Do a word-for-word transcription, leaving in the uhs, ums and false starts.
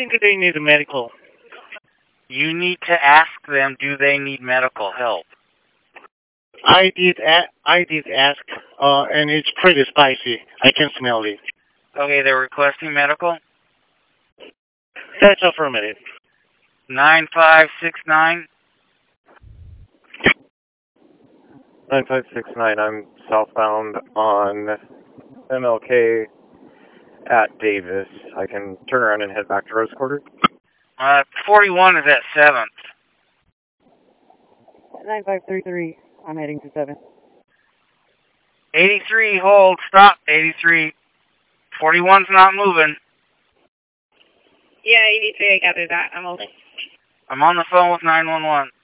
think they need a medical. You need to ask them, do they need medical help? I did. A- I did ask, uh, and it's pretty spicy. I can smell it. Okay, they're requesting medical. That's affirmative. Nine five six nine. nine five six nine, I'm southbound on M L K at Davis. I can turn around and head back to Rose Quarter. Uh, forty-one is at seventh. nine five three three, I'm heading to seven. eighty-three, hold, stop, eighty-three. forty-one's not moving. Yeah, eighty-three, I gathered that. I'm holding. I'm on the phone with nine one one.